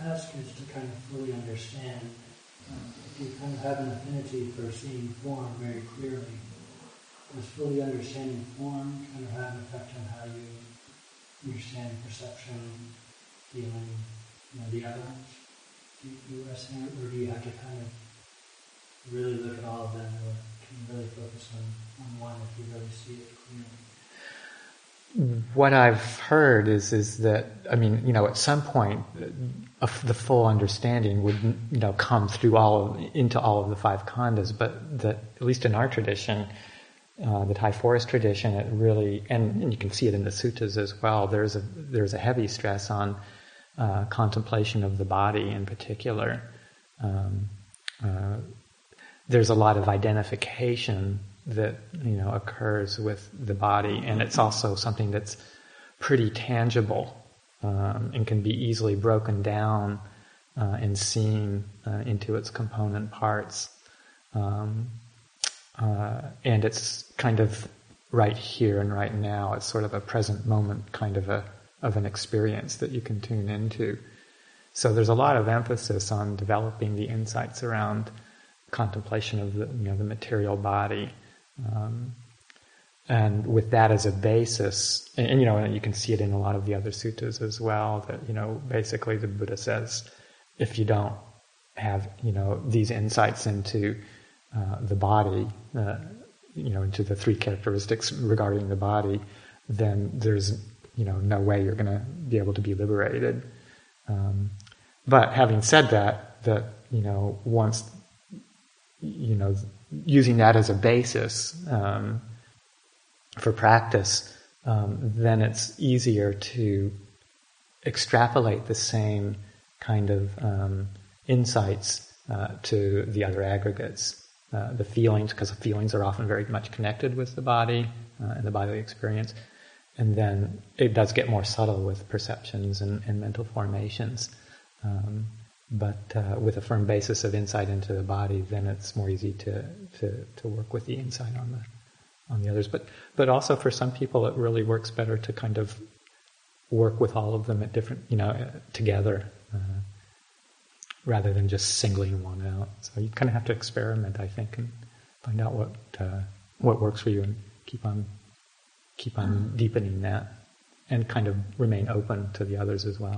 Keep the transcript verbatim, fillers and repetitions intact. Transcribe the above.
ask is to kind of fully understand. Um, if you kind of have an affinity for seeing form very clearly, does fully understanding form kind of have an effect on how you understand perception, feeling, you know, the others? Do you, do you understand, or do you have to kind of really look at all of them, or can you really focus on, on one if you really see it clearly? What I've heard is is that, I mean, you know, at some point, uh, the full understanding would, you know, come through all of, into all of the five khandhas, but that, at least in our tradition, uh, the Thai forest tradition, it really, and, and you can see it in the suttas as well, there's a there's a heavy stress on uh, contemplation of the body in particular. Um, uh, there's a lot of identification that, you know, occurs with the body, and it's also something that's pretty tangible um, and can be easily broken down uh, and seen uh, into its component parts. Um, uh, and it's kind of right here and right now. It's sort of a present moment kind of a of an experience that you can tune into. So there's a lot of emphasis on developing the insights around contemplation of the, you know, the material body. Um, and with that as a basis, and, and you know, and you can see it in a lot of the other suttas as well, that, you know, basically the Buddha says, if you don't have, you know, these insights into uh, the body, uh, you know, into the three characteristics regarding the body, then there's, you know, no way you're going to be able to be liberated. Um, but having said that, that, you know, once, you know, using that as a basis um, for practice, um, then it's easier to extrapolate the same kind of um, insights uh, to the other aggregates. Uh, the feelings, because the feelings are often very much connected with the body uh, and the bodily experience. And then it does get more subtle with perceptions and, and mental formations. Um, But uh, with a firm basis of insight into the body, then it's more easy to, to, to work with the insight on the on the others. But but also for some people, it really works better to kind of work with all of them at different, you know, together, uh, rather than just singling one out. So you kind of have to experiment, I think, and find out what uh, what works for you, and keep on keep on deepening that, and kind of remain open to the others as well.